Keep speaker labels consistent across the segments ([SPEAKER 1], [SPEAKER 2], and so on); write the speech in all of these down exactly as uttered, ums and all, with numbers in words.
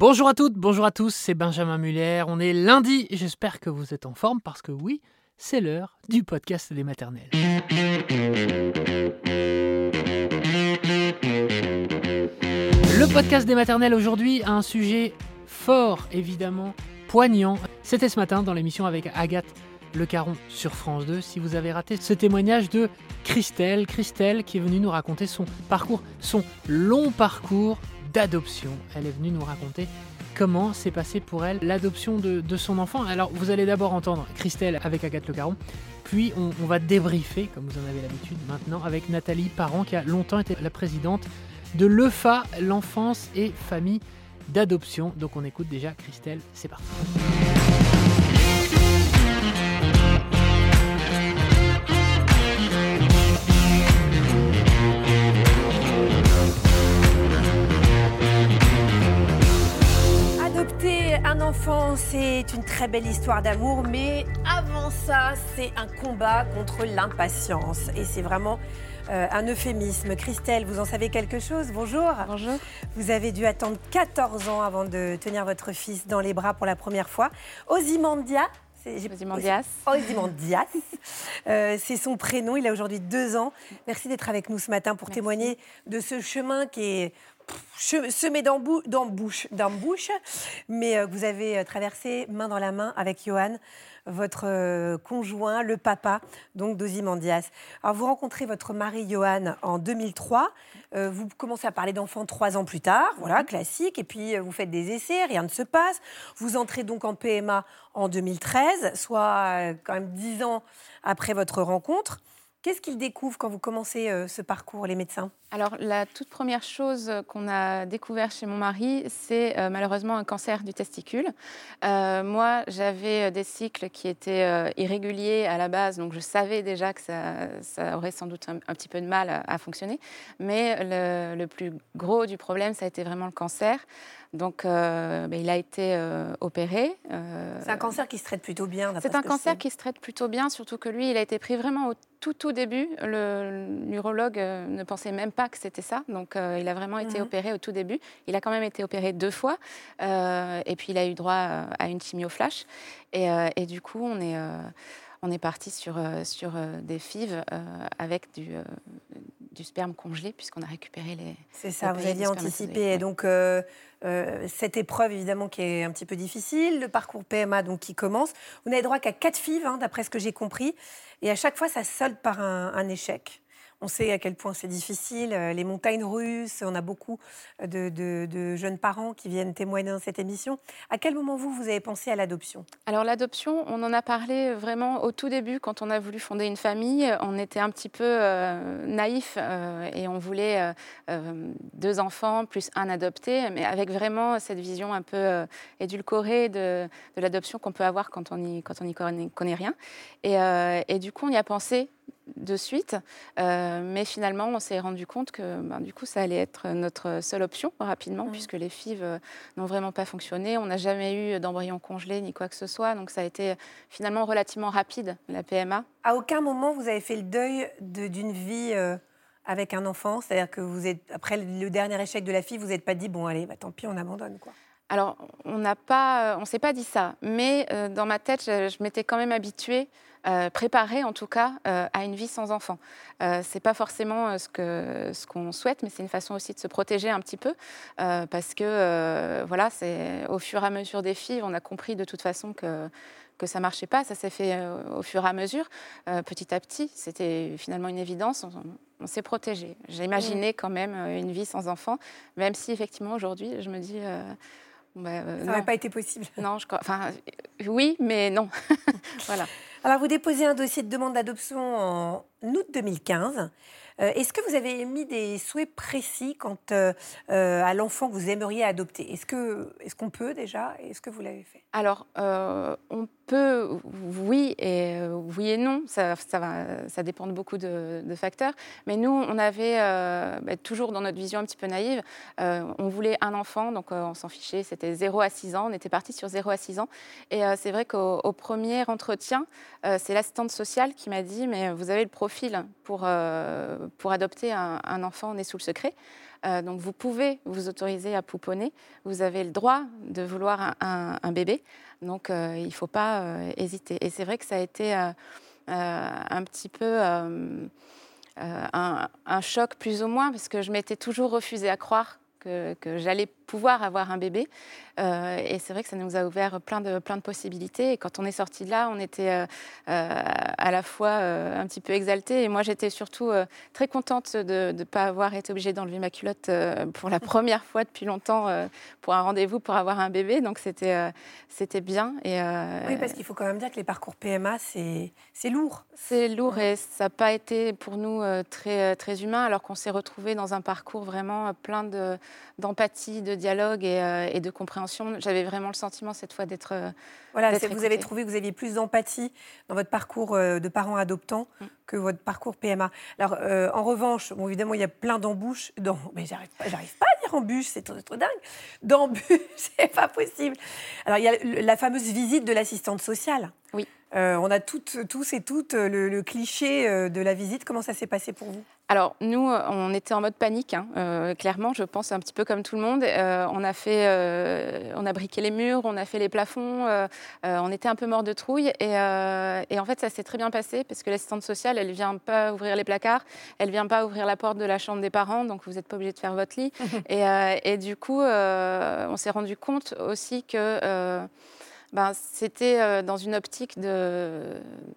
[SPEAKER 1] Bonjour à toutes, bonjour à tous, c'est Benjamin Muller. On est lundi, j'espère que vous êtes en forme parce que oui, c'est l'heure du podcast des maternelles. Le podcast des maternelles aujourd'hui a un sujet fort, évidemment, poignant. C'était ce matin dans l'émission avec Agathe Le Caron sur France deux. Si vous avez raté ce témoignage de Christelle, Christelle qui est venue nous raconter son parcours, son long parcours d'adoption. Elle est venue nous raconter comment s'est passé pour elle l'adoption de, de son enfant. Alors, vous allez d'abord entendre Christelle avec Agathe Le Caron, puis on, on va débriefer, comme vous en avez l'habitude maintenant, avec Nathalie Parent, qui a longtemps été la présidente de l'E F A, l'enfance et famille d'adoption. Donc, on écoute déjà Christelle, c'est parti.
[SPEAKER 2] Adopter un enfant, c'est une très belle histoire d'amour, mais avant ça, c'est un combat contre l'impatience. Et c'est vraiment euh, un euphémisme. Christelle, vous en savez quelque chose? Bonjour.
[SPEAKER 3] Bonjour.
[SPEAKER 2] Vous avez dû attendre quatorze ans avant de tenir votre fils dans les bras pour la première fois. Ozymandias.
[SPEAKER 3] Ozymandias.
[SPEAKER 2] Ozymandias. Euh, c'est son prénom, il a aujourd'hui deux ans. Merci d'être avec nous ce matin pour Merci. témoigner de ce chemin qui est semé d'embou- d'embouches, d'embouches, mais euh, vous avez euh, traversé main dans la main avec Johan, votre euh, conjoint, le papa donc d'Ozymandias. Alors vous rencontrez votre mari Johan en deux mille trois, euh, vous commencez à parler d'enfants trois ans plus tard, voilà, classique, et puis euh, vous faites des essais, rien ne se passe. Vous entrez donc en P M A en deux mille treize, soit euh, quand même dix ans après votre rencontre. Qu'est-ce qu'ils découvrent quand vous commencez euh, ce parcours, les médecins ?
[SPEAKER 3] Alors, la toute première chose qu'on a découvert chez mon mari, c'est euh, malheureusement un cancer du testicule. Euh, moi, j'avais des cycles qui étaient euh, irréguliers à la base, donc je savais déjà que ça, ça aurait sans doute un, un petit peu de mal à, à fonctionner. Mais le, le plus gros du problème, ça a été vraiment le cancer. Donc, euh, ben, il a été euh, opéré.
[SPEAKER 2] Euh, c'est un cancer qui se traite plutôt bien.
[SPEAKER 3] C'est un cancer qui se traite plutôt bien, surtout que lui, il a été pris vraiment au tout, tout début. Le, l'urologue euh, ne pensait même pas que c'était ça. Donc, euh, il a vraiment été mmh. opéré au tout début. Il a quand même été opéré deux fois. Euh, et puis, il a eu droit à une chimio flash. Et, euh, et du coup, on est... Euh, On est parti sur, euh, sur euh, des F I V euh, avec du, euh, du sperme congelé, puisqu'on a récupéré les.
[SPEAKER 2] C'est ça, vous aviez anticipé. Et donc, euh, euh, cette épreuve, évidemment, qui est un petit peu difficile, le parcours P M A donc, qui commence. Vous n'avez droit qu'à quatre F I V, hein, d'après ce que j'ai compris. Et à chaque fois, ça solde par un, un échec. On sait à quel point c'est difficile, les montagnes russes, on a beaucoup de, de, de jeunes parents qui viennent témoigner dans cette émission. À quel moment, vous, vous avez pensé à l'adoption ?
[SPEAKER 3] Alors, l'adoption, on en a parlé vraiment au tout début, quand on a voulu fonder une famille. On était un petit peu euh, naïfs euh, et on voulait euh, euh, deux enfants plus un adopté, mais avec vraiment cette vision un peu euh, édulcorée de, de l'adoption qu'on peut avoir quand on n'y quand on y connaît, connaît rien. Et, euh, et du coup, on y a pensé de suite, euh, mais finalement on s'est rendu compte que ben, du coup ça allait être notre seule option rapidement, mmh. puisque les F I V n'ont vraiment pas fonctionné, on n'a jamais eu d'embryon congelé ni quoi que ce soit, donc ça a été finalement relativement rapide la P M A.
[SPEAKER 2] À aucun moment vous avez fait le deuil de, d'une vie euh, avec un enfant, c'est-à-dire que vous êtes, après le dernier échec de la fille, vous n'êtes pas dit bon allez bah, tant pis on abandonne quoi.
[SPEAKER 3] Alors on n'a pas, on s'est pas dit ça, mais euh, dans ma tête je, je m'étais quand même habituée. Euh, préparer en tout cas euh, à une vie sans enfant. Euh, c'est pas forcément euh, ce, que, ce qu'on souhaite, mais c'est une façon aussi de se protéger un petit peu, euh, parce que euh, voilà, c'est, au fur et à mesure des filles, on a compris de toute façon que, que ça marchait pas, ça s'est fait euh, au fur et à mesure, euh, petit à petit, c'était finalement une évidence, on, on s'est protégé. J'ai imaginé mmh. quand même une vie sans enfant, même si effectivement aujourd'hui je me dis... Euh,
[SPEAKER 2] Bah, euh, ça n'aurait pas été possible.
[SPEAKER 3] Non, je crois. Enfin, oui, mais non. Voilà.
[SPEAKER 2] Alors, vous déposez un dossier de demande d'adoption en août deux mille quinze. Euh, est-ce que vous avez émis des souhaits précis quant euh, euh, à l'enfant que vous aimeriez adopter ? Est-ce que, est-ce qu'on peut déjà ? Est-ce que vous l'avez fait ?
[SPEAKER 3] Alors, euh, on peut, oui et, euh, oui et non. Ça, ça, va, ça dépend de beaucoup de, de facteurs. Mais nous, on avait, euh, bah, toujours dans notre vision un petit peu naïve, euh, on voulait un enfant, donc euh, on s'en fichait. C'était zéro à six ans. On était parti sur zéro à six ans. Et euh, c'est vrai qu'au au premier entretien, euh, c'est l'assistante sociale qui m'a dit « Mais vous avez le profil pour... Euh, pour adopter un, un enfant né sous le secret. Euh, donc, vous pouvez vous autoriser à pouponner. Vous avez le droit de vouloir un, un, un bébé. Donc, euh, il ne faut pas euh, hésiter. Et c'est vrai que ça a été euh, euh, un petit peu euh, euh, un, un choc, plus ou moins, parce que je m'étais toujours refusée à croire que, que j'allais pouvoir avoir un bébé. Euh, et c'est vrai que ça nous a ouvert plein de, plein de possibilités. Et quand on est sorti de là, on était euh, euh, à la fois euh, un petit peu exaltés. Et moi, j'étais surtout euh, très contente de ne pas avoir été obligée d'enlever ma culotte euh, pour la première fois depuis longtemps euh, pour un rendez-vous pour avoir un bébé. Donc, c'était, euh, c'était bien. Et, euh,
[SPEAKER 2] Oui, parce qu'il faut quand même dire que les parcours P M A, c'est, c'est lourd.
[SPEAKER 3] C'est lourd et ça n'a pas été pour nous euh, très, très humain, alors qu'on s'est retrouvés dans un parcours vraiment euh, plein de, d'empathie, de dialogue et, euh, et de compréhension. J'avais vraiment le sentiment cette fois d'être euh,
[SPEAKER 2] Voilà,
[SPEAKER 3] d'être
[SPEAKER 2] c'est, vous
[SPEAKER 3] écoutée.
[SPEAKER 2] avez trouvé que vous aviez plus d'empathie dans votre parcours euh, de parents adoptants mm. que votre parcours P M A. Alors, euh, en revanche, bon, évidemment, il y a plein d'embûches. Dans... Mais j'arrive pas, j'arrive pas à dire embûches, c'est trop, trop dingue. D'embûches, c'est pas possible. Alors, il y a la fameuse visite de l'assistante sociale.
[SPEAKER 3] Oui.
[SPEAKER 2] Euh, on a toutes, tous et toutes le, le cliché de la visite. Comment ça s'est passé pour vous ?
[SPEAKER 3] Alors, nous, on était en mode panique, hein. euh, clairement, je pense, un petit peu comme tout le monde. Euh, on, a fait, euh, on a briqué les murs, on a fait les plafonds, euh, euh, on était un peu mort de trouille. Et, euh, et en fait, ça s'est très bien passé, parce que l'assistante sociale, elle ne vient pas ouvrir les placards, elle ne vient pas ouvrir la porte de la chambre des parents, donc vous n'êtes pas obligé de faire votre lit. et, euh, et du coup, euh, on s'est rendu compte aussi que euh, ben, c'était euh, dans une optique de...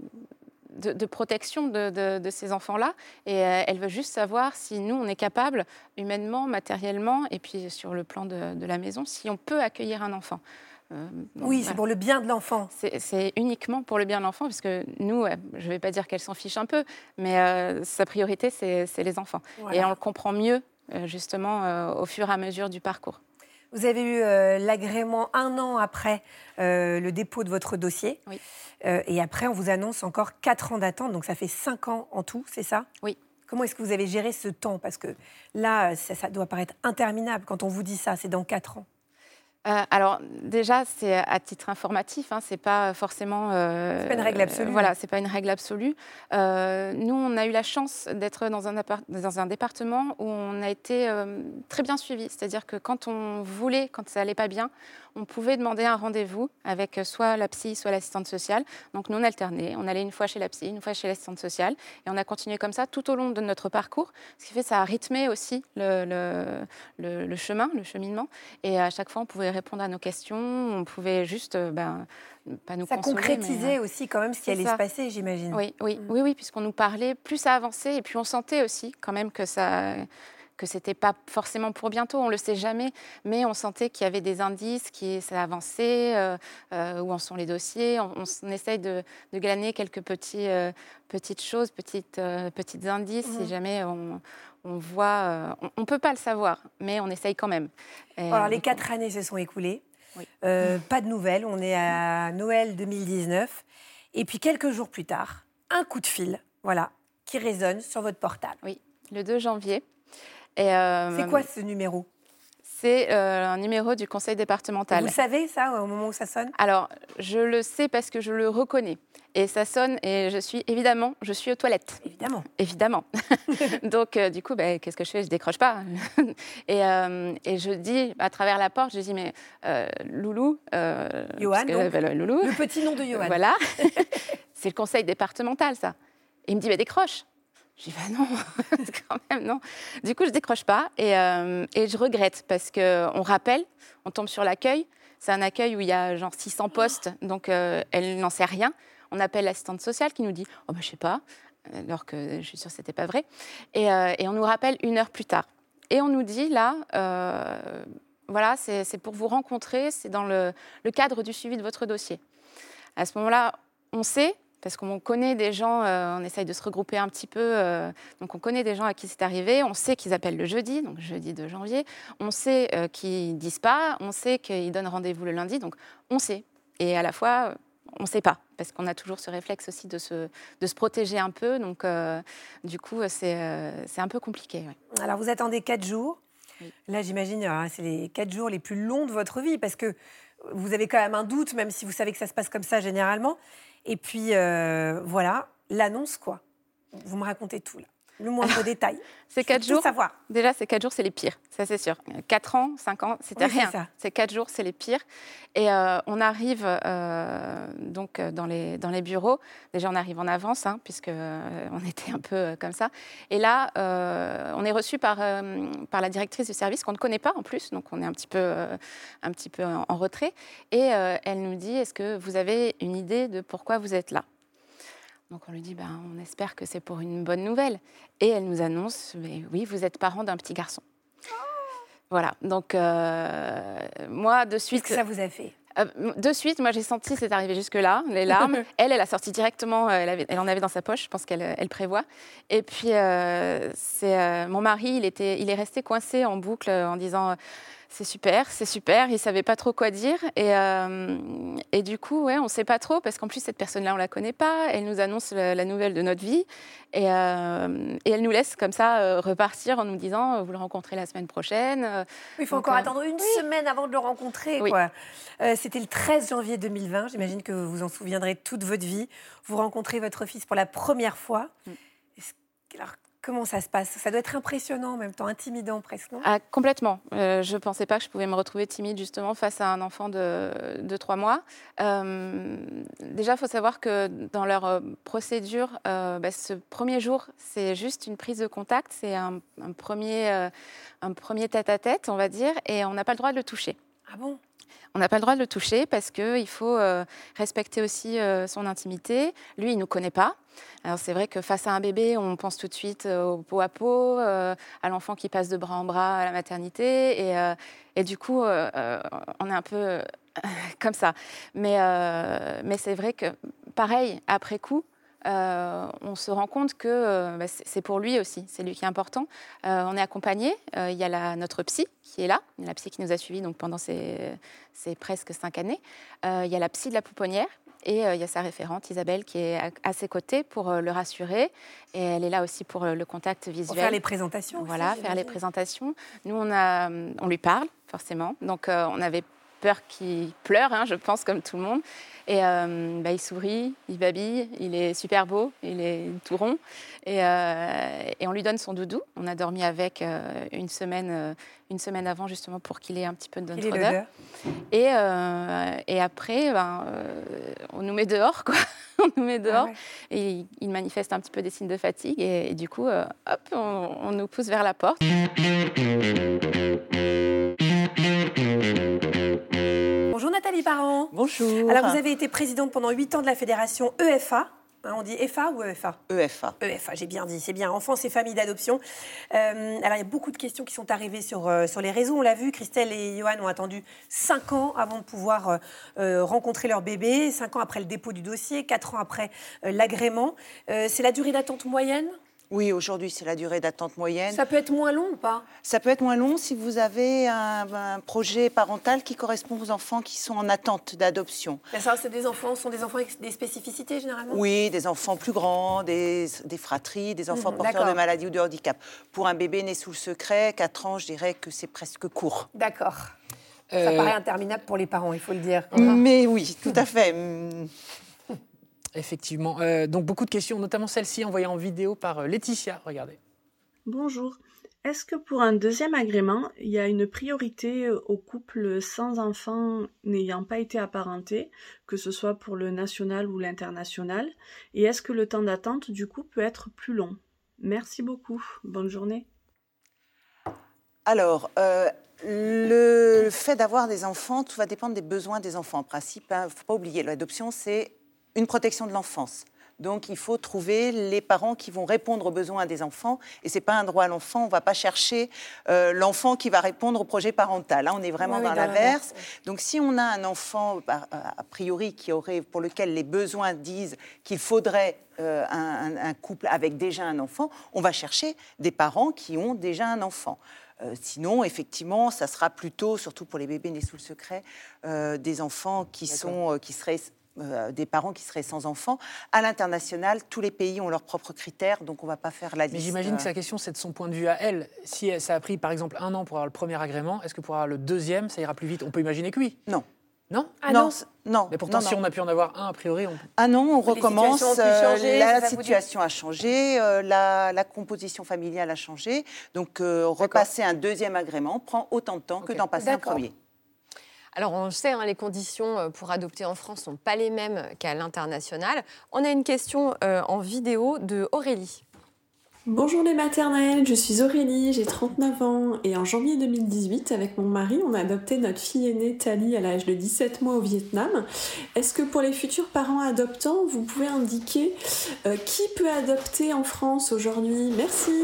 [SPEAKER 3] De, de protection de, de, de ces enfants-là. Et euh, elle veut juste savoir si nous, on est capable, humainement, matériellement, et puis sur le plan de, de la maison, si on peut accueillir un enfant.
[SPEAKER 2] Euh, oui, voilà. C'est pour le bien de l'enfant.
[SPEAKER 3] C'est, c'est uniquement pour le bien de l'enfant, parce que nous, euh, je ne vais pas dire qu'elle s'en fiche un peu, mais euh, sa priorité, c'est, c'est les enfants. Voilà. Et on le comprend mieux, euh, justement, euh, au fur et à mesure du parcours.
[SPEAKER 2] Vous avez eu euh, l'agrément un an après euh, le dépôt de votre dossier.
[SPEAKER 3] Oui.
[SPEAKER 2] Euh, et après, on vous annonce encore quatre ans d'attente. Donc, ça fait cinq ans en tout, c'est ça ?
[SPEAKER 3] Oui.
[SPEAKER 2] Comment est-ce que vous avez géré ce temps ? Parce que là, ça, ça doit paraître interminable quand on vous dit ça. C'est dans quatre ans.
[SPEAKER 3] Euh, alors déjà, c'est à titre informatif, hein, c'est pas forcément. Euh,
[SPEAKER 2] c'est pas une règle absolue.
[SPEAKER 3] Euh, voilà, c'est pas une règle absolue. Euh, nous, on a eu la chance d'être dans un, appart- dans un département où on a été euh, très bien suivis. C'est-à-dire que quand on voulait, quand ça allait pas bien, on pouvait demander un rendez-vous avec soit la psy, soit l'assistante sociale. Donc nous, on alternait. On allait une fois chez la psy, une fois chez l'assistante sociale, et on a continué comme ça tout au long de notre parcours. Ce qui fait que ça a rythmé aussi le, le, le, le chemin, le cheminement. Et à chaque fois, on pouvait répondre à nos questions, on pouvait juste ben, pas nous
[SPEAKER 2] ça
[SPEAKER 3] consoler.
[SPEAKER 2] Ça concrétisait
[SPEAKER 3] mais,
[SPEAKER 2] aussi quand même ce qui allait ça. se passer, j'imagine.
[SPEAKER 3] Oui, oui, mmh. oui, oui, puisqu'on nous parlait, plus ça avançait, et puis on sentait aussi quand même que ça... que ce n'était pas forcément pour bientôt, on ne le sait jamais, mais on sentait qu'il y avait des indices, qui ça avançait, euh, euh, où en sont les dossiers. On, on, on essaye de, de glaner quelques petits, euh, petites choses, petites, euh, petites indices, mmh. si jamais on, on voit... Euh, on ne peut pas le savoir, mais on essaye quand même.
[SPEAKER 2] Et, Alors, les quatre on... années se sont écoulées. Oui. Euh, mmh. Pas de nouvelles, on est à Noël deux mille dix-neuf. Et puis, quelques jours plus tard, un coup de fil, voilà, qui résonne sur votre portable.
[SPEAKER 3] Oui, le deux janvier. Et euh,
[SPEAKER 2] c'est quoi ce numéro ?
[SPEAKER 3] C'est euh, un numéro du conseil départemental.
[SPEAKER 2] Vous le savez, ça, au moment où ça sonne ?
[SPEAKER 3] Alors, je le sais parce que je le reconnais. Et ça sonne, et je suis, évidemment, je suis aux toilettes.
[SPEAKER 2] Évidemment.
[SPEAKER 3] Évidemment. Donc, euh, du coup, bah, qu'est-ce que je fais ? Je décroche pas. et, euh, et je dis, à travers la porte, je dis, mais euh, Loulou... Euh,
[SPEAKER 2] Johan, donc,
[SPEAKER 3] Loulou,
[SPEAKER 2] le petit nom de Johan.
[SPEAKER 3] Voilà. C'est le conseil départemental, ça. Et il me dit, bah, décroche. Je dis, bah non, quand même, non. Du coup, je ne décroche pas et, euh, et je regrette parce qu'on rappelle, on tombe sur l'accueil. C'est un accueil où il y a genre six cents postes, donc euh, elle n'en sait rien. On appelle l'assistante sociale qui nous dit, oh bah, je ne sais pas, alors que je suis sûre que ce n'était pas vrai. Et, euh, et on nous rappelle une heure plus tard. Et on nous dit, là, euh, voilà, c'est, c'est pour vous rencontrer, c'est dans le, le cadre du suivi de votre dossier. À ce moment-là, on sait... Parce qu'on connaît des gens, euh, on essaye de se regrouper un petit peu, euh, donc on connaît des gens à qui c'est arrivé, on sait qu'ils appellent le jeudi, donc jeudi deux janvier, on sait euh, qu'ils ne disent pas, on sait qu'ils donnent rendez-vous le lundi, donc on sait. Et à la fois, on ne sait pas, parce qu'on a toujours ce réflexe aussi de se, de se protéger un peu, donc euh, du coup, c'est, euh, c'est un peu compliqué. Ouais.
[SPEAKER 2] Alors vous attendez quatre jours, oui. Là j'imagine alors, c'est les quatre jours les plus longs de votre vie, parce que vous avez quand même un doute, même si vous savez que ça se passe comme ça généralement. Et puis, euh, voilà, l'annonce, quoi. Vous me racontez tout, là. Le moindre détail.
[SPEAKER 3] C'est quatre jours.
[SPEAKER 2] Savoir.
[SPEAKER 3] Déjà, ces quatre jours, c'est les pires, ça c'est sûr. Quatre ans, cinq ans, c'était
[SPEAKER 2] oui,
[SPEAKER 3] rien.
[SPEAKER 2] C'est
[SPEAKER 3] ces quatre jours, c'est les pires. Et euh, on arrive euh, donc dans les, dans les bureaux. Déjà, on arrive en avance, hein, puisque euh, on était un peu euh, comme ça. Et là, euh, on est reçu par, euh, par la directrice du service, qu'on ne connaît pas en plus, donc on est un petit peu, euh, un petit peu en, en retrait. Et euh, elle nous dit, est-ce que vous avez une idée de pourquoi vous êtes là ? Donc on lui dit, ben, on espère que c'est pour une bonne nouvelle. Et elle nous annonce, mais oui, vous êtes parent d'un petit garçon. Oh. Voilà, donc euh, moi, de suite...
[SPEAKER 2] Qu'est-ce que ça vous a fait ?
[SPEAKER 3] euh, De suite, moi, j'ai senti, c'est arrivé jusque-là, les larmes. elle, elle a sorti directement, elle, avait, elle en avait dans sa poche, je pense qu'elle elle prévoit. Et puis, euh, c'est, euh, mon mari, il, était, il est resté coincé en boucle en disant... C'est super, c'est super. Il ne savait pas trop quoi dire. Et, euh, et du coup, ouais, on ne sait pas trop, parce qu'en plus, cette personne-là, on ne la connaît pas. Elle nous annonce la, la nouvelle de notre vie. Et, euh, et elle nous laisse comme ça euh, repartir en nous disant, vous le rencontrez la semaine prochaine.
[SPEAKER 2] Oui, il faut Donc, encore euh, attendre une oui. semaine avant de le rencontrer. Oui. Quoi. Euh, c'était le treize janvier deux mille vingt. J'imagine que vous vous en souviendrez toute votre vie. Vous rencontrez votre fils pour la première fois. Mm. Alors, comment ça se passe ? Ça doit être impressionnant, en même temps intimidant presque, non ?
[SPEAKER 3] Ah, complètement. Euh, je ne pensais pas que je pouvais me retrouver timide justement face à un enfant de, de trois mois. Euh, déjà, il faut savoir que dans leur euh, procédure, euh, bah, ce premier jour, c'est juste une prise de contact. C'est un, un, premier, euh, un premier tête-à-tête, on va dire, et on n'a pas le droit de le toucher.
[SPEAKER 2] Ah bon ?
[SPEAKER 3] On n'a pas le droit de le toucher parce qu'il faut euh, respecter aussi euh, son intimité. Lui, il ne nous connaît pas. Alors, c'est vrai que face à un bébé, on pense tout de suite euh, au pot à pot, euh, à l'enfant qui passe de bras en bras à la maternité. Et, euh, et du coup, euh, euh, on est un peu euh, comme ça. Mais, euh, mais c'est vrai que, pareil, après coup, Euh, on se rend compte que euh, bah, c'est pour lui aussi, c'est lui qui est important. Euh, on est accompagné, euh, il y a la, notre psy qui est là, la psy qui nous a suivis donc, pendant ces, ces presque cinq années. Euh, il y a la psy de la pouponnière et euh, il y a sa référente Isabelle qui est à, à ses côtés pour euh, le rassurer. Et elle est là aussi pour euh, le contact visuel.
[SPEAKER 2] Pour faire les présentations.
[SPEAKER 3] Voilà,
[SPEAKER 2] aussi,
[SPEAKER 3] faire les présentations. Nous, on, a, on lui parle forcément, donc euh, on avait peur qu'il pleure, hein, je pense, comme tout le monde. Et euh, bah, il sourit, il babille, il est super beau, il est tout rond. Et, euh, et on lui donne son doudou. On a dormi avec euh, une, semaine, euh, une semaine avant, justement, pour qu'il ait un petit peu de notre odeur. Et, euh, et après, ben, euh, on nous met dehors, quoi. on nous met dehors. Ah ouais. Et il, il manifeste un petit peu des signes de fatigue. Et, et du coup, euh, hop, on, on nous pousse vers la porte.
[SPEAKER 2] Bonjour Nathalie Parent.
[SPEAKER 4] Bonjour.
[SPEAKER 2] Alors vous avez été présidente pendant huit ans de la fédération E F A. On dit F A ou E F A ?
[SPEAKER 4] E F A.
[SPEAKER 2] E F A, j'ai bien dit, c'est bien. Enfance et familles d'adoption. Euh, alors il y a beaucoup de questions qui sont arrivées sur, euh, sur les réseaux. On l'a vu, Christelle et Johan ont attendu cinq ans avant de pouvoir euh, rencontrer leur bébé, cinq ans après le dépôt du dossier, quatre ans après euh, l'agrément. Euh, c'est la durée d'attente moyenne ?
[SPEAKER 4] Oui, aujourd'hui, c'est la durée d'attente moyenne.
[SPEAKER 2] Ça peut être moins long ou pas ?
[SPEAKER 4] Ça peut être moins long si vous avez un, un projet parental qui correspond aux enfants qui sont en attente d'adoption.
[SPEAKER 2] Ça, c'est des enfants, sont des enfants avec des spécificités, généralement ?
[SPEAKER 4] Oui, des enfants plus grands, des, des fratries, des enfants mmh, porteurs d'accord. de maladies ou de handicap. Pour un bébé né sous le secret, quatre ans, je dirais que c'est presque court.
[SPEAKER 2] D'accord. Euh... Ça paraît interminable pour les parents, il faut le dire.
[SPEAKER 4] Mais oui, tout à fait.
[SPEAKER 1] Effectivement. Euh, donc, beaucoup de questions, notamment celle-ci envoyée en vidéo par euh, Laetitia. Regardez.
[SPEAKER 5] Bonjour. Est-ce que pour un deuxième agrément, il y a une priorité aux couples sans enfants n'ayant pas été apparentés, que ce soit pour le national ou l'international ? Et est-ce que le temps d'attente, du coup, peut être plus long ? Merci beaucoup. Bonne journée.
[SPEAKER 4] Alors, euh, le fait d'avoir des enfants, tout va dépendre des besoins des enfants. En principe, il hein, ne faut pas oublier, l'adoption, c'est une protection de l'enfance. Donc, il faut trouver les parents qui vont répondre aux besoins des enfants. Et ce n'est pas un droit à l'enfant. On ne va pas chercher euh, l'enfant qui va répondre au projet parental. Là, on est vraiment oui, dans, dans l'inverse. Donc, si on a un enfant, a priori, qui aurait, pour lequel les besoins disent qu'il faudrait euh, un, un couple avec déjà un enfant, on va chercher des parents qui ont déjà un enfant. Euh, sinon, effectivement, ça sera plutôt, surtout pour les bébés nés sous le secret, euh, des enfants qui, sont, euh, qui seraient... Euh, des parents qui seraient sans enfants. À l'international, tous les pays ont leurs propres critères, donc on ne va pas faire la liste.
[SPEAKER 1] Mais j'imagine que sa question, c'est de son point de vue à elle. Si ça a pris, par exemple, un an pour avoir le premier agrément, est-ce que pour avoir le deuxième, ça ira plus vite ? On peut imaginer que oui.
[SPEAKER 4] Non.
[SPEAKER 1] Non
[SPEAKER 2] Ah
[SPEAKER 4] non,
[SPEAKER 2] non.
[SPEAKER 4] c'est- non.
[SPEAKER 1] Mais pourtant,
[SPEAKER 4] non,
[SPEAKER 1] si
[SPEAKER 4] non.
[SPEAKER 1] on a pu en avoir un, a priori, on...
[SPEAKER 4] Ah non, on
[SPEAKER 2] Les
[SPEAKER 4] recommence.
[SPEAKER 2] situations ont pu
[SPEAKER 4] euh,
[SPEAKER 2] changer,
[SPEAKER 4] la
[SPEAKER 2] c'est ça, vous
[SPEAKER 4] situation a changé, euh, la, la composition familiale a changé. Donc, euh, repasser un deuxième agrément prend autant de temps que
[SPEAKER 1] Ok.
[SPEAKER 4] d'en passer un
[SPEAKER 2] D'accord.
[SPEAKER 4] premier.
[SPEAKER 6] Alors, on le sait, hein, les conditions pour adopter en France ne sont pas les mêmes qu'à l'international. On a une question euh, en vidéo de Aurélie.
[SPEAKER 7] Bonjour les maternelles, je suis Aurélie, j'ai trente-neuf ans et en janvier deux mille dix-huit, avec mon mari, on a adopté notre fille aînée Thalie à l'âge de dix-sept mois au Vietnam. Est-ce que pour les futurs parents adoptants, vous pouvez indiquer euh, qui peut adopter en France aujourd'hui? Merci.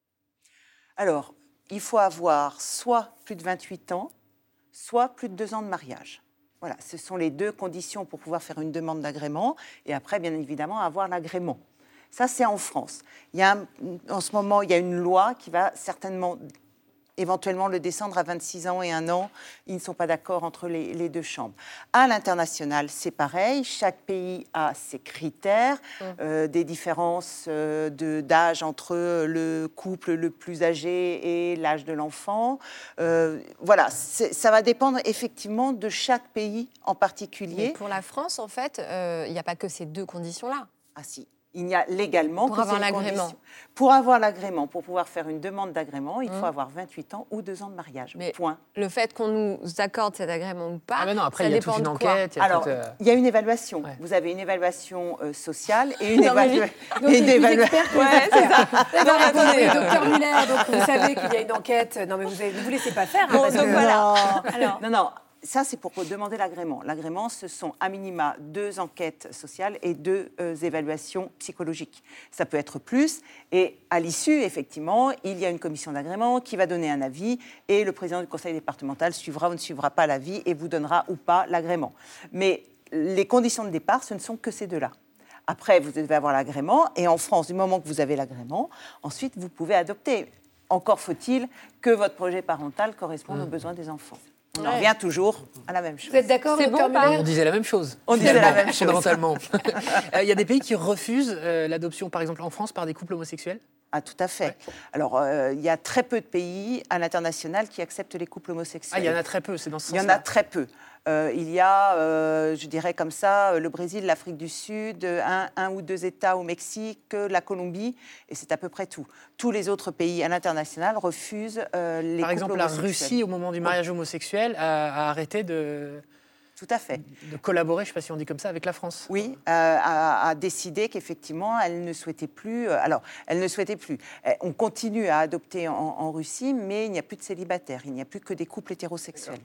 [SPEAKER 4] Alors, il faut avoir soit plus de vingt-huit ans, soit plus de deux ans de mariage. Voilà, ce sont les deux conditions pour pouvoir faire une demande d'agrément et après, bien évidemment, avoir l'agrément. Ça, c'est en France. Il y a un- en ce moment, il y a une loi qui va certainement, éventuellement, le descendre à vingt-six ans et un an. Ils ne sont pas d'accord entre les, les deux chambres. À l'international, c'est pareil. Chaque pays a ses critères, euh, des différences euh, de- d'âge entre le couple le plus âgé et l'âge de l'enfant. Euh, voilà, c'est- ça va dépendre effectivement de chaque pays en
[SPEAKER 6] Mais
[SPEAKER 4] particulier.
[SPEAKER 6] pour la France, en fait, euh, il n'y a pas que ces deux conditions-là.
[SPEAKER 4] Ah si. Il n'y a légalement
[SPEAKER 6] Pour
[SPEAKER 4] que
[SPEAKER 6] avoir
[SPEAKER 4] ces
[SPEAKER 6] l'agrément.
[SPEAKER 4] conditions. Pour avoir l'agrément, pour pouvoir faire une demande d'agrément, il
[SPEAKER 6] Hum.
[SPEAKER 4] faut avoir vingt-huit ans ou deux ans de mariage.
[SPEAKER 6] Mais-
[SPEAKER 4] Point.
[SPEAKER 6] Le fait qu'on nous accorde cet agrément ou pas,
[SPEAKER 1] Ah ben non, après,
[SPEAKER 6] ça
[SPEAKER 1] il y a
[SPEAKER 6] dépend
[SPEAKER 1] toute une
[SPEAKER 6] de quoi.
[SPEAKER 1] enquête, il y a
[SPEAKER 4] Alors,
[SPEAKER 1] toute, euh,
[SPEAKER 4] il y a une évaluation.
[SPEAKER 1] Ouais.
[SPEAKER 4] Vous avez une évaluation euh, sociale et une
[SPEAKER 6] Non, mais
[SPEAKER 4] évaluation.
[SPEAKER 2] Donc, il est plus expert que les experts.
[SPEAKER 6] Non,
[SPEAKER 2] Non,
[SPEAKER 6] mais
[SPEAKER 2] attendez,
[SPEAKER 6] attendez,
[SPEAKER 2] docteur Muller, donc vous savez qu'il y a une enquête. Non, mais vous ne vous laissez pas faire. hein,
[SPEAKER 6] Bon,
[SPEAKER 2] parce
[SPEAKER 6] donc
[SPEAKER 2] que-
[SPEAKER 6] voilà.
[SPEAKER 4] Non.
[SPEAKER 6] Alors.
[SPEAKER 4] non, non. Ça, c'est pour demander l'agrément. L'agrément, ce sont à minima deux enquêtes sociales et deux euh, évaluations psychologiques. Ça peut être plus. Et à l'issue, effectivement, il y a une commission d'agrément qui va donner un avis et le président du conseil départemental suivra ou ne suivra pas l'avis et vous donnera ou pas l'agrément. Mais les conditions de départ, ce ne sont que ces deux-là. Après, vous devez avoir l'agrément. Et en France, du moment que vous avez l'agrément, ensuite, vous pouvez adopter. Encore faut-il que votre projet parental corresponde aux besoins des enfants. On en
[SPEAKER 6] Ouais.
[SPEAKER 4] revient toujours à la même chose.
[SPEAKER 2] Vous êtes d'accord,
[SPEAKER 6] C'est
[SPEAKER 2] docteur
[SPEAKER 6] bon, pardon.
[SPEAKER 2] Muller?
[SPEAKER 1] on disait la même chose.
[SPEAKER 4] On disait
[SPEAKER 1] finalement,
[SPEAKER 4] la même chose.
[SPEAKER 1] fondamentalement. Euh, Il y a des pays qui refusent euh, l'adoption, par exemple en France, par des couples homosexuels.
[SPEAKER 4] Ah, tout à fait. Alors, euh, il y a très peu de pays à l'international qui acceptent les couples homosexuels.
[SPEAKER 1] Ah, il y en a très peu, c'est dans ce
[SPEAKER 4] Il y
[SPEAKER 1] sens-là.
[SPEAKER 4] en a très peu. Euh, il y a, euh, je dirais comme ça, euh, le Brésil, l'Afrique du Sud, un, un ou deux États au Mexique, la Colombie, et c'est à peu près tout. Tous les autres pays à l'international refusent euh, les
[SPEAKER 1] Par
[SPEAKER 4] couples
[SPEAKER 1] exemple, la
[SPEAKER 4] homosexuels.
[SPEAKER 1] Russie, au moment du mariage homosexuel, a, a arrêté de,
[SPEAKER 4] Tout à fait.
[SPEAKER 1] de collaborer, je ne sais pas si on dit comme ça, avec la France.
[SPEAKER 4] Oui, euh, a, a décidé qu'effectivement, elle ne souhaitait plus. euh, alors, elle ne souhaitait plus. Euh, On continue à adopter en, en Russie, mais il n'y a plus de célibataires. Il n'y a plus que des couples hétérosexuels.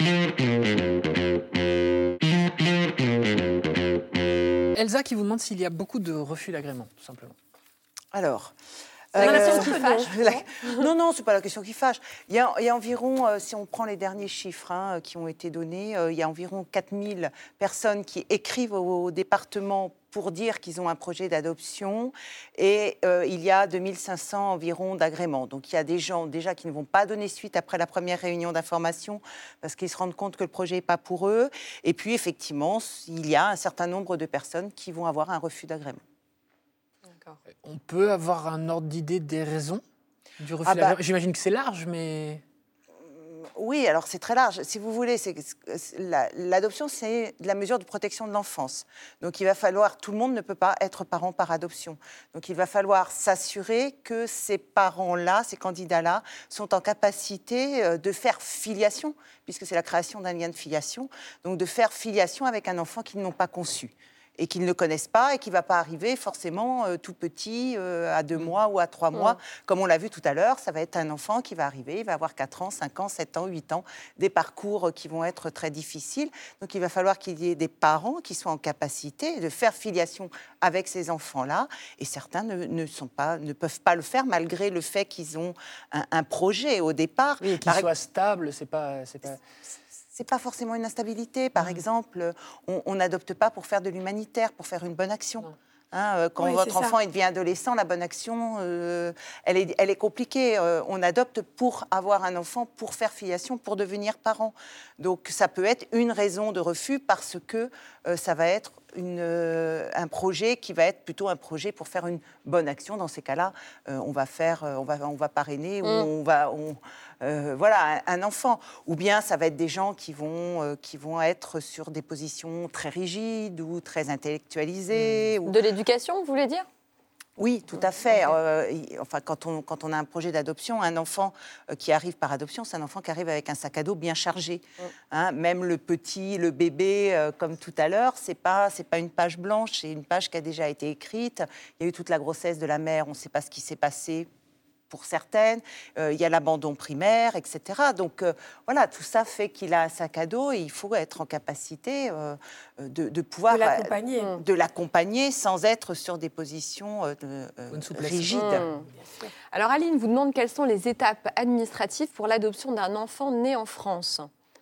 [SPEAKER 1] Elsa qui vous demande s'il y a beaucoup de refus d'agrément, tout simplement.
[SPEAKER 4] Alors.
[SPEAKER 6] C'est la
[SPEAKER 4] euh,
[SPEAKER 6] question qui fâche.
[SPEAKER 4] la- Non, non, c'est pas la question qui fâche. Il y a, il y a environ, euh, si on prend les derniers chiffres hein, qui ont été donnés, euh, il y a environ quatre mille personnes qui écrivent au, au département pour dire qu'ils ont un projet d'adoption et euh, il y a deux mille cinq cents environ d'agréments. Donc il y a des gens déjà qui ne vont pas donner suite après la première réunion d'information parce qu'ils se rendent compte que le projet n'est pas pour eux. Et puis effectivement, il y a un certain nombre de personnes qui vont avoir un refus d'agrément.
[SPEAKER 1] On peut avoir un ordre d'idée des raisons du refus
[SPEAKER 4] Ah bah-
[SPEAKER 1] d'agrément. J'imagine que c'est large, mais...
[SPEAKER 4] Oui, alors c'est très large. Si vous voulez, c'est, c'est- la- l'adoption, c'est de la mesure de protection de l'enfance. Donc il va falloir, tout le monde ne peut pas être parent par adoption. Donc il va falloir s'assurer que ces parents-là, ces candidats-là, sont en capacité euh, de faire filiation, puisque c'est la création d'un lien de filiation, donc de faire filiation avec un enfant qu'ils n'ont pas conçu et qu'ils ne connaissent pas et qui ne va pas arriver forcément euh, tout petit, euh, à deux mois ou à trois mois. Comme on l'a vu tout à l'heure, ça va être un enfant qui va arriver, il va avoir quatre ans, cinq ans, sept ans, huit ans, des parcours qui vont être très difficiles. Donc il va falloir qu'il y ait des parents qui soient en capacité de faire filiation avec ces enfants-là. Et certains ne, ne, sont pas, ne peuvent pas le faire malgré le fait qu'ils ont un, un projet au départ.
[SPEAKER 1] Oui, qu'il
[SPEAKER 4] Par-
[SPEAKER 1] soit stable, c'est pas... C'est pas...
[SPEAKER 4] C'est pas forcément une instabilité. Par exemple, on on n'adopte pas pour faire de l'humanitaire, pour faire une bonne action.
[SPEAKER 1] Non.
[SPEAKER 4] Hein, euh, quand
[SPEAKER 2] Oui,
[SPEAKER 4] votre
[SPEAKER 2] c'est ça.
[SPEAKER 4] enfant il devient adolescent, la bonne action, euh, elle, est, elle est compliquée. Euh, on adopte pour avoir un enfant, pour faire filiation, pour devenir parent. Donc ça peut être une raison de refus parce que euh, ça va être une, euh, un projet qui va être plutôt un projet pour faire une bonne action. Dans ces cas-là, euh, on va faire, euh, on va, on va parrainer ou
[SPEAKER 6] Mm.
[SPEAKER 4] on va, on, euh, voilà, un, un enfant. Ou bien ça va être des gens qui vont, euh, qui vont être sur des positions très rigides ou très intellectualisées. Ou...
[SPEAKER 6] De l'éducation, vous voulez dire ?
[SPEAKER 4] Oui, tout à fait. Okay. Euh, enfin, quand on, quand on a un projet d'adoption, un enfant euh, qui arrive par adoption, c'est un enfant qui arrive avec un sac à dos bien chargé. Mm. Hein, même le petit, le bébé, euh, comme tout à l'heure, c'est pas, c'est pas une page blanche, c'est une page qui a déjà été écrite. Il y a eu toute la grossesse de la mère, on ne sait pas ce qui s'est passé pour certaines. Euh, il y a l'abandon primaire, et cetera. Donc euh, voilà, tout ça fait qu'il a un sac à dos et il faut être en capacité euh, de, de pouvoir
[SPEAKER 2] de l'accompagner.
[SPEAKER 4] Euh, de l'accompagner sans être sur des positions euh, de, euh, rigides.
[SPEAKER 6] Mmh. Alors Aline vous demande quelles sont les étapes administratives pour l'adoption d'un enfant né en France.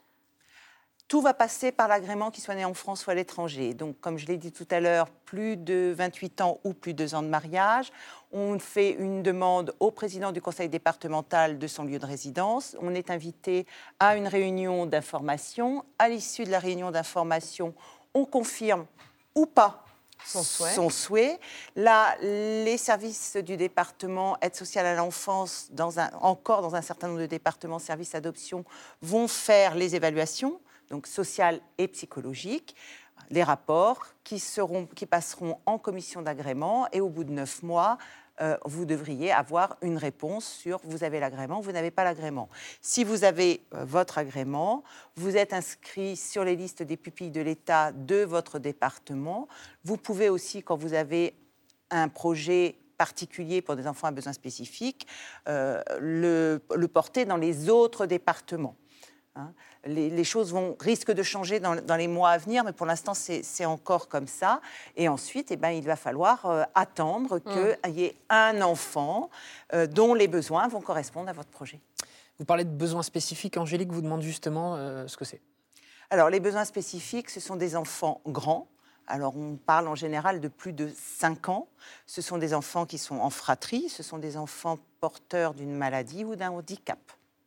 [SPEAKER 4] Tout va passer par l'agrément, qu'il soit né en France ou à l'étranger. Donc, comme je l'ai dit tout à l'heure, plus de vingt-huit ans ou plus de deux ans de mariage. On fait une demande au président du conseil départemental de son lieu de résidence. On est invité à une réunion d'information. À l'issue de la réunion d'information, on confirme ou pas
[SPEAKER 6] son souhait.
[SPEAKER 4] Son souhait. Là, les services du département aide sociale à l'enfance, dans un, encore dans un certain nombre de départements, services adoption, vont faire les évaluations, donc sociales et psychologiques, les rapports qui, seront, qui passeront en commission d'agrément et au bout de neuf mois, euh, vous devriez avoir une réponse sur vous avez l'agrément, vous n'avez pas l'agrément. Si vous avez euh, votre agrément, vous êtes inscrit sur les listes des pupilles de l'État de votre département. Vous pouvez aussi, quand vous avez un projet particulier pour des enfants à besoins spécifiques, euh, le, le porter dans les autres départements. Hein. Les, les choses vont, risquent de changer dans, dans les mois à venir, mais pour l'instant, c'est, c'est encore comme ça. Et ensuite, eh ben, il va falloir euh, attendre qu'il mmh. y ait un enfant euh, dont les besoins vont correspondre à votre projet.
[SPEAKER 1] Vous parlez de besoins spécifiques. Angélique vous demande justement euh, ce que c'est.
[SPEAKER 4] Alors, les besoins spécifiques, ce sont des enfants grands. Alors, on parle en général de plus de cinq ans. Ce sont des enfants qui sont en fratrie. Ce sont des enfants porteurs d'une maladie ou d'un handicap.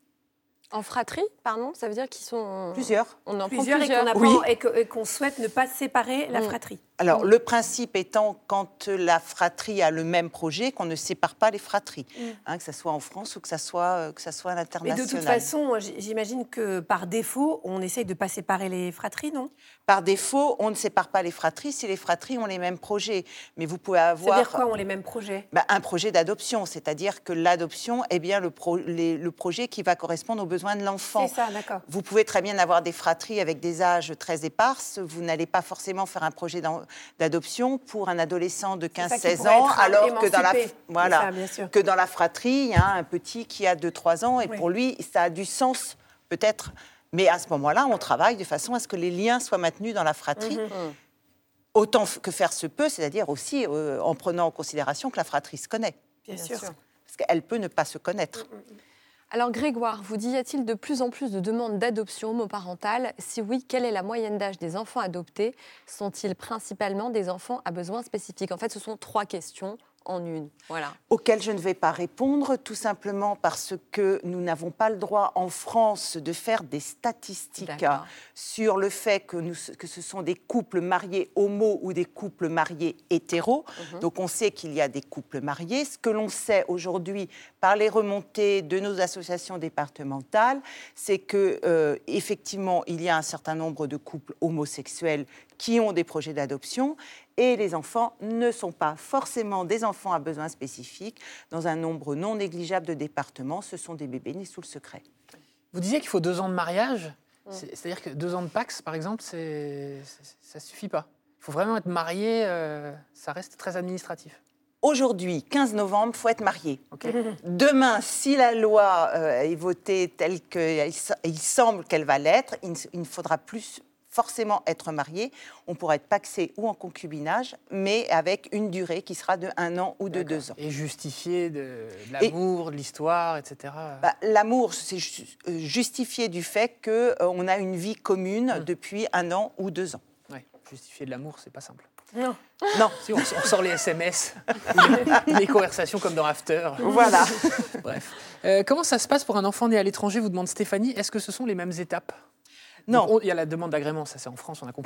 [SPEAKER 6] En fratrie, pardon, ça veut dire qu'ils sont...
[SPEAKER 4] Plusieurs.
[SPEAKER 2] On en plusieurs, prend plusieurs. Et, qu'on
[SPEAKER 4] oui.
[SPEAKER 2] et, que, et qu'on souhaite ne pas séparer la fratrie.
[SPEAKER 4] Alors, mmh. le principe étant, quand la fratrie a le même projet, qu'on ne sépare pas les fratries, mmh. hein, que ce soit en France ou que ce soit, que ça soit à l'international.
[SPEAKER 2] Mais de toute façon, j'imagine que par défaut, on essaye de ne pas séparer les fratries, non ?
[SPEAKER 4] Par défaut, on ne sépare pas les fratries si les fratries ont les mêmes projets. Mais vous pouvez avoir...
[SPEAKER 2] C'est-à-dire quoi, ont les mêmes projets ?
[SPEAKER 4] bah, Un projet d'adoption, c'est-à-dire que l'adoption est bien le, pro, les, le projet qui va correspondre aux besoins de l'enfant.
[SPEAKER 2] C'est ça, d'accord.
[SPEAKER 4] Vous pouvez très bien avoir des fratries avec des âges très éparses. Vous n'allez pas forcément faire un projet d'adoption pour un adolescent de quinze seize ans, alors que dans, la, voilà,
[SPEAKER 2] ça,
[SPEAKER 4] que dans la fratrie, il y a un petit qui a deux trois ans, et oui. pour lui, ça a du sens, peut-être. Mais à ce moment-là, on travaille de façon à ce que les liens soient maintenus dans la fratrie. Mm-hmm. Autant que faire se peut, c'est-à-dire aussi euh, en prenant en considération que la fratrie se connaît.
[SPEAKER 2] Bien, Bien sûr.
[SPEAKER 4] sûr. Parce qu'elle peut ne pas se connaître.
[SPEAKER 6] Mm-hmm. Alors Grégoire, vous dites, y a-t-il de plus en plus de demandes d'adoption homoparentale ? Si oui, quelle est la moyenne d'âge des enfants adoptés ? Sont-ils principalement des enfants à besoins spécifiques ? En fait, ce sont trois questions en une. Voilà.
[SPEAKER 4] Auxquelles je ne vais pas répondre, tout simplement parce que nous n'avons pas le droit en France de faire des statistiques D'accord. sur le fait que, nous, que ce sont des couples mariés homo ou des couples mariés hétéros. Mm-hmm. Donc on sait qu'il y a des couples mariés. Ce que l'on sait aujourd'hui par les remontées de nos associations départementales, c'est que euh, effectivement, il y a un certain nombre de couples homosexuels qui ont des projets d'adoption, et les enfants ne sont pas forcément des enfants à besoins spécifiques. Dans un nombre non négligeable de départements, ce sont des bébés nés sous le secret.
[SPEAKER 1] Vous disiez qu'il faut deux ans de mariage, mmh. c'est, c'est-à-dire que deux ans de Pacs, par exemple, c'est, c'est, ça ne suffit pas. Il faut vraiment être marié, euh, ça reste très administratif.
[SPEAKER 4] Aujourd'hui, quinze novembre, il faut être marié.
[SPEAKER 1] Okay.
[SPEAKER 4] Demain, si la loi euh, est votée telle qu'il semble qu'elle va l'être, il, il ne faudra plus forcément être marié. On pourra être pacsé ou en concubinage, mais avec une durée qui sera de un an ou de D'accord. deux ans.
[SPEAKER 1] Et justifié de, de l'amour, et, de l'histoire, et cetera.
[SPEAKER 4] Bah, l'amour, c'est justifié du fait qu'on a une vie commune mmh. depuis un an ou deux ans.
[SPEAKER 1] Oui, justifier de l'amour, c'est pas simple.
[SPEAKER 2] Non.
[SPEAKER 4] Non.
[SPEAKER 1] Si on, on sort les S M S, les, les conversations comme dans After.
[SPEAKER 4] Voilà.
[SPEAKER 1] Bref. Euh, comment ça se passe pour un enfant né à l'étranger, vous demande Stéphanie. Est-ce que ce sont les mêmes étapes ?
[SPEAKER 4] Non.
[SPEAKER 1] Il y a la demande d'agrément, ça c'est en France, on a compris.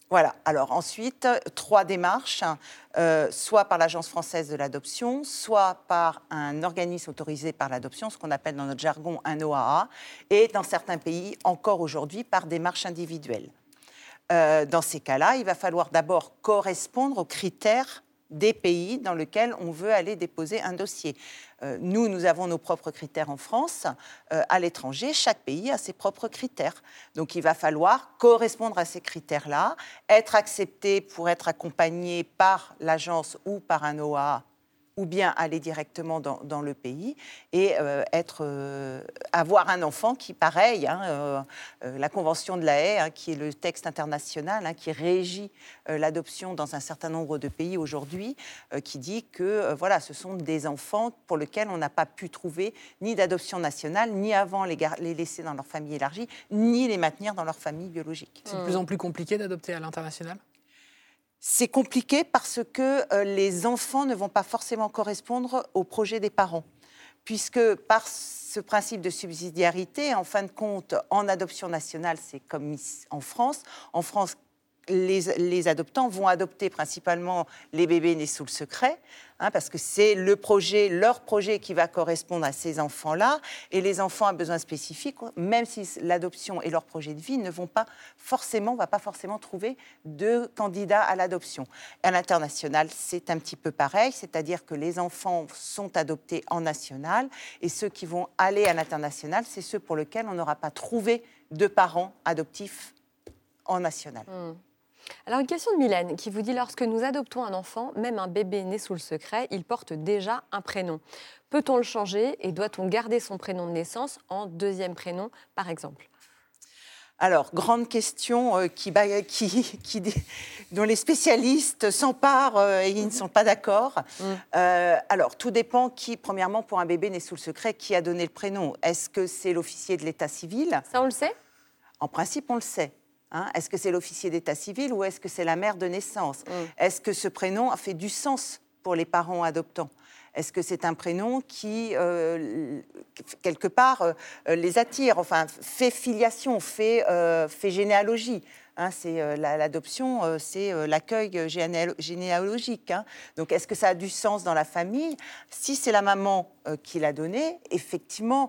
[SPEAKER 4] Voilà. Alors ensuite, trois démarches, euh, soit par l'Agence française de l'adoption, soit par un organisme autorisé par l'adoption, ce qu'on appelle dans notre jargon un O A A, et dans certains pays, encore aujourd'hui, par démarche individuelle. Euh, dans ces cas-là, il va falloir d'abord correspondre aux critères des pays dans lesquels on veut aller déposer un dossier. Euh, nous, nous avons nos propres critères en France. Euh, à l'étranger, chaque pays a ses propres critères. Donc, il va falloir correspondre à ces critères-là, être accepté pour être accompagné par l'agence ou par un O A A, ou bien aller directement dans, dans le pays et euh, être, euh, avoir un enfant qui, pareil, hein, euh, euh, la Convention de la Haye, hein, qui est le texte international hein, qui régit euh, l'adoption dans un certain nombre de pays aujourd'hui, euh, qui dit que euh, voilà, ce sont des enfants pour lesquels on n'a pas pu trouver ni d'adoption nationale, ni avant les, gar- les laisser dans leur famille élargie, ni les maintenir dans leur famille biologique.
[SPEAKER 1] C'est de plus en plus compliqué d'adopter à l'international ?
[SPEAKER 4] C'est compliqué parce que euh, les enfants ne vont pas forcément correspondre au projet des parents. Puisque par ce principe de subsidiarité, en fin de compte, en adoption nationale, c'est comme en France. En France, les, les adoptants vont adopter principalement les bébés nés sous le secret, hein, parce que c'est le projet, leur projet qui va correspondre à ces enfants-là. Et les enfants à besoins spécifiques, même si l'adoption est leur projet de vie, ne vont pas forcément, va pas forcément trouver de candidats à l'adoption. À l'international, c'est un petit peu pareil, c'est-à-dire que les enfants sont adoptés en national et ceux qui vont aller à l'international, c'est ceux pour lesquels on n'aura pas trouvé de parents adoptifs en national.
[SPEAKER 6] Mmh. Alors, une question de Mylène qui vous dit « Lorsque nous adoptons un enfant, même un bébé né sous le secret, il porte déjà un prénom. Peut-on le changer et doit-on garder son prénom de naissance en deuxième prénom, par exemple ?»
[SPEAKER 4] Alors, grande question euh, qui, bah, qui, qui, dont les spécialistes s'emparent euh, et ils ne sont pas d'accord. Mmh. Euh, alors, tout dépend qui, premièrement, pour un bébé né sous le secret, qui a donné le prénom. Est-ce que c'est l'officier de l'état civil ?
[SPEAKER 6] Ça, on le sait ?
[SPEAKER 4] En principe, on le sait. Hein, est-ce que c'est l'officier d'état civil ou est-ce que c'est la mère de naissance ? mmh. Est-ce que ce prénom a fait du sens pour les parents adoptants ? Est-ce que c'est un prénom qui, euh, quelque part, euh, les attire, enfin, fait filiation, fait, euh, fait généalogie ? Hein, c'est, euh, la, l'adoption, euh, c'est euh, l'accueil généalo- généalogique. Hein. Donc, est-ce que ça a du sens dans la famille ? Si c'est la maman euh, qui l'a donné, effectivement,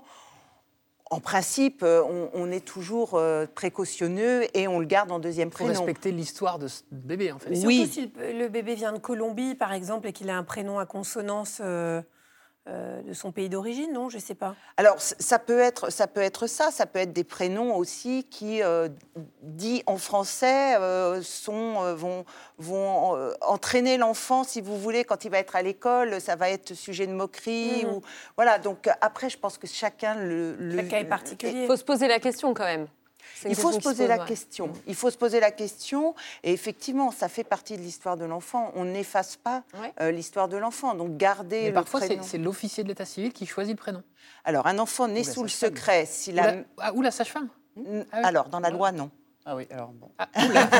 [SPEAKER 4] en principe, on, on est toujours euh, précautionneux et on le garde en deuxième prénom.
[SPEAKER 1] Pour respecter l'histoire de ce bébé, en fait.
[SPEAKER 2] Mais
[SPEAKER 4] oui.
[SPEAKER 2] Surtout si le, le bébé vient de Colombie, par exemple, et qu'il a un prénom à consonance euh, euh, de son pays d'origine, non ? Je ne sais pas.
[SPEAKER 4] Alors, ça peut être ça, peut être ça. Ça peut être des prénoms aussi qui, euh, dits en français, euh, sont, euh, vont, vont euh, entraîner l'enfant, si vous voulez, quand il va être à l'école. Ça va être sujet de moquerie. Mmh. Ou, voilà, donc après, je pense que chacun le... le
[SPEAKER 2] Chaque cas est particulier.
[SPEAKER 6] Il faut se poser la question quand même.
[SPEAKER 4] Il faut se poser la question. Il faut se poser la question. Et effectivement, ça fait partie de l'histoire de l'enfant. On n'efface pas ouais. euh, l'histoire de l'enfant. Donc, garder
[SPEAKER 1] Mais
[SPEAKER 4] le
[SPEAKER 1] parfois,
[SPEAKER 4] prénom.
[SPEAKER 1] c'est, c'est l'officier de l'état civil qui choisit le prénom.
[SPEAKER 4] Alors, un enfant né sous le secret... Si
[SPEAKER 1] ou,
[SPEAKER 4] la...
[SPEAKER 1] la... Ah, ou la sage-femme
[SPEAKER 4] N- ah oui. Alors, dans la loi, non.
[SPEAKER 8] Ah oui, alors bon.
[SPEAKER 1] Ah,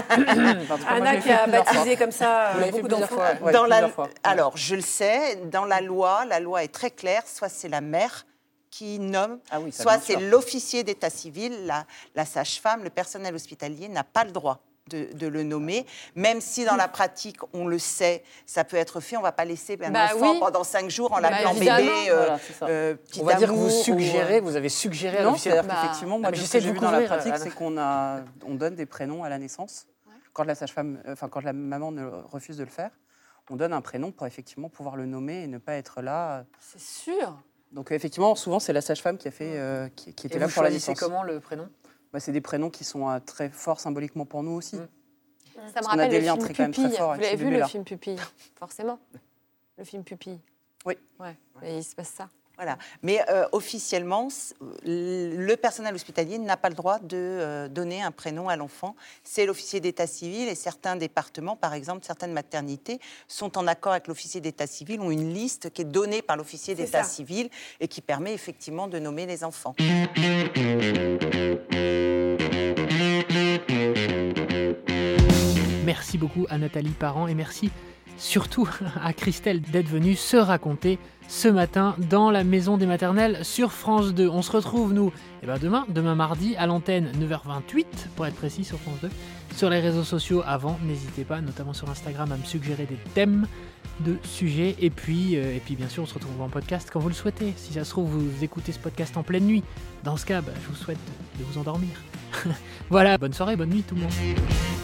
[SPEAKER 2] Anna qui a baptisé comme ça euh, beaucoup d'enfants.
[SPEAKER 8] Fois, ouais,
[SPEAKER 4] dans la...
[SPEAKER 8] fois.
[SPEAKER 4] Alors, je le sais, dans la loi, la loi est très claire. Soit c'est la mère qui nomme,
[SPEAKER 8] ah oui, ça,
[SPEAKER 4] soit c'est
[SPEAKER 8] sûr.
[SPEAKER 4] l'officier d'état civil, la, la sage-femme, le personnel hospitalier n'a pas le droit de, de le nommer, même si dans la pratique, on le sait, ça peut être fait. On ne va pas laisser un
[SPEAKER 6] bah
[SPEAKER 4] enfant
[SPEAKER 6] oui.
[SPEAKER 4] pendant cinq jours en
[SPEAKER 6] bah
[SPEAKER 4] l'appelant
[SPEAKER 6] évidemment.
[SPEAKER 4] bébé, euh,
[SPEAKER 8] voilà,
[SPEAKER 4] euh, petit
[SPEAKER 1] On va dire que
[SPEAKER 4] amour,
[SPEAKER 1] vous suggérez,
[SPEAKER 4] ou...
[SPEAKER 1] vous avez suggéré à
[SPEAKER 8] non,
[SPEAKER 1] l'officier.
[SPEAKER 8] c'est-à-dire
[SPEAKER 6] bah,
[SPEAKER 8] qu'effectivement, moi,
[SPEAKER 1] non,
[SPEAKER 8] ce
[SPEAKER 1] j'essaie
[SPEAKER 8] que
[SPEAKER 1] de
[SPEAKER 8] j'ai
[SPEAKER 1] vous
[SPEAKER 8] vu dans la
[SPEAKER 1] couvrir,
[SPEAKER 8] pratique,
[SPEAKER 1] Anna.
[SPEAKER 8] c'est qu'on a, on donne des prénoms à la naissance. Ouais. Quand la sage-femme, enfin quand la maman ne refuse de le faire, on donne un prénom pour effectivement pouvoir le nommer et ne pas être là.
[SPEAKER 6] C'est sûr.
[SPEAKER 8] Donc effectivement, souvent c'est la sage-femme qui a fait, euh, qui, qui était
[SPEAKER 1] et
[SPEAKER 8] là
[SPEAKER 1] vous
[SPEAKER 8] pour la
[SPEAKER 1] choisissez
[SPEAKER 8] naissance.
[SPEAKER 1] Comment le prénom ?
[SPEAKER 8] Bah, c'est des prénoms qui sont euh, très forts symboliquement pour nous aussi.
[SPEAKER 6] Ça
[SPEAKER 8] Mmh.
[SPEAKER 6] me
[SPEAKER 8] Parce
[SPEAKER 6] rappelle
[SPEAKER 8] des
[SPEAKER 6] le
[SPEAKER 8] liens
[SPEAKER 6] film
[SPEAKER 8] très, quand même très
[SPEAKER 6] Pupille.
[SPEAKER 8] forts
[SPEAKER 6] Vous
[SPEAKER 8] avec
[SPEAKER 6] l'avez
[SPEAKER 8] ces
[SPEAKER 6] vu
[SPEAKER 8] bébés-là.
[SPEAKER 6] le film Pupille ? Forcément. Le film Pupille.
[SPEAKER 8] Oui.
[SPEAKER 6] Ouais. Et il se passe ça.
[SPEAKER 4] Voilà. Mais euh, officiellement, le personnel hospitalier n'a pas le droit de euh, donner un prénom à l'enfant. C'est l'officier d'état civil et certains départements, par exemple, certaines maternités, sont en accord avec l'officier d'état civil, ont une liste qui est donnée par l'officier d'état civil et qui permet effectivement de nommer les enfants.
[SPEAKER 1] Merci beaucoup à Nathalie Parent et merci surtout à Christelle d'être venue se raconter ce matin dans la maison des maternelles sur France deux. On se retrouve, nous, eh ben demain, demain mardi, à l'antenne neuf heures vingt-huit, pour être précis, sur France deux. Sur les réseaux sociaux avant, n'hésitez pas, notamment sur Instagram, à me suggérer des thèmes de sujets. Et puis, euh, et puis bien sûr, on se retrouve en podcast quand vous le souhaitez. Si ça se trouve, vous écoutez ce podcast en pleine nuit. Dans ce cas, bah, je vous souhaite de vous endormir. Voilà, bonne soirée, bonne nuit tout le monde.